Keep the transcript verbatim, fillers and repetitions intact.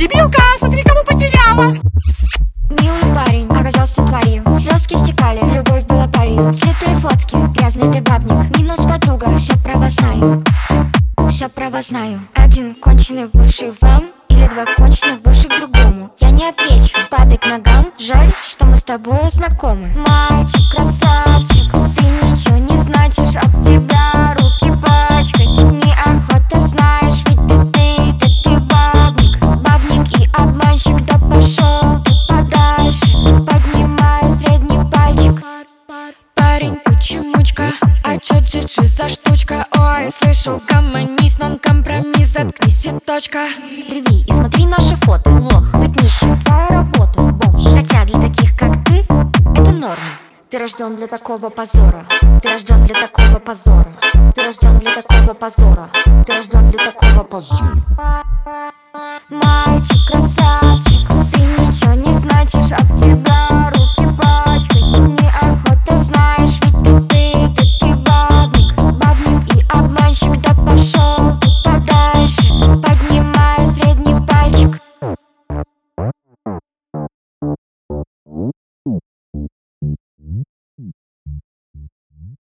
Дебилка, смотри, кого потеряла. Милый парень оказался тварью, слезки стекали, любовь была палью. Слитые фотки, грязный ты бабник, минус подруга, все про вас знаю. Все про вас знаю. Один конченый бывший вам или два конченых бывших другому. Я не отвечу, падай к ногам. Жаль, что мы с тобой знакомы. Мальчик, красавчик, ты ничего не значишь, об тебя руки пачкать неохота, знаешь, ведь ты, ты, ты, ты бабник. Бабник и обманщик, да пошел ты подальше. Поднимаю средний пальчик. Парень, почемучка, а чё джи-джи за штучка? Ой, слышу, гомонись, нон-компромисс, заткнись и точка. Рви и смотри наши фото, лох, быть нищим, твоя работа, бомж. Хотя для таких, как ты, это норма. Ты рожден для такого позора. Ты рожден для такого позора. Ты рожден для такого позора. Ты рожден для такого позора. Мальчик.